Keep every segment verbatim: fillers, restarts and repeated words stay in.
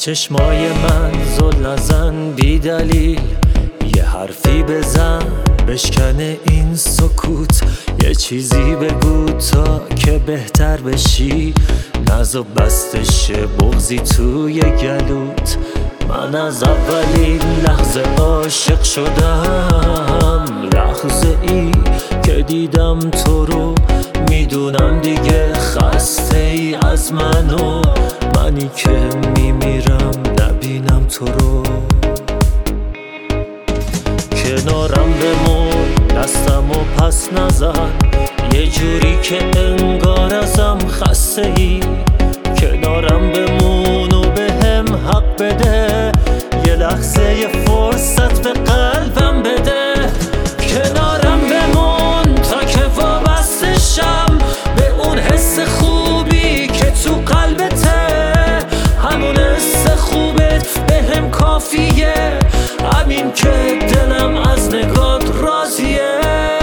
چشمای من زل نزن بی دلیل، یه حرفی بزن بشکنه این سکوت، یه چیزی بگو تا که بهتر بشی، نزو بستش بغضی توی گلوت. من از اولین لحظه عاشق شدم، لحظه ای که دیدم تو رو، میدونم دیگه خسته ای از منو، منی که میمیرم نبینم تو رو. کنارم بمون دستم و پس نزن، یه جوری که انگار ازم خسته ای، کنارم بمون و به هم حق بده، یه لحظه یه فرصت به قلبم بده. کنارم بمون تا که وابسته شم به اون حس خوبی که تو قلبته، همون حس خوبت به هم کافیه، همین که دلم از نگات راضیه.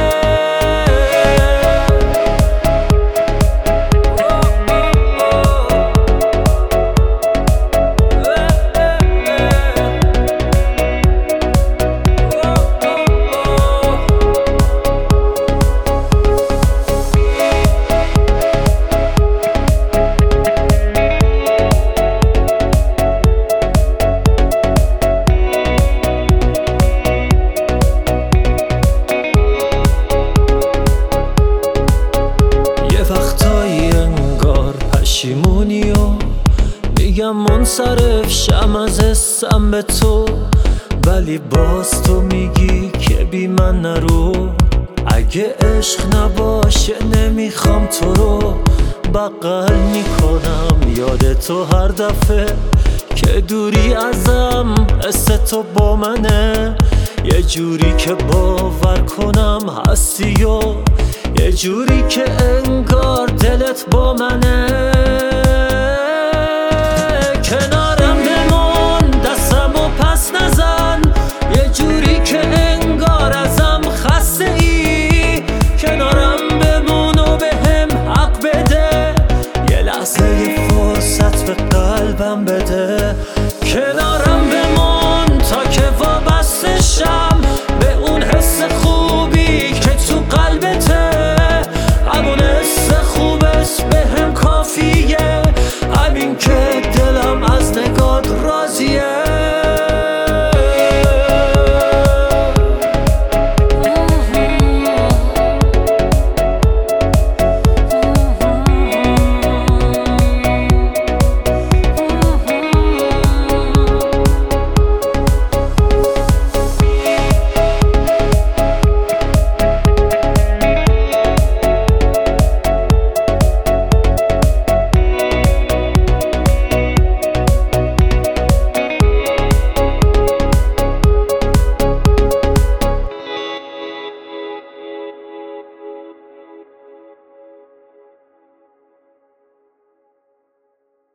پشیمونی و میگم منصرف شم از حسم به تو، ولی باز تو میگی که بی من نرو. اگه عشق نباشه نمیخوام تو رو، بغل میکنم یاد تو هر دفعه که دوری ازم، حس تو با منه، یه جوری که باور کنم هستی و یه جوری که انگار دلت با منه.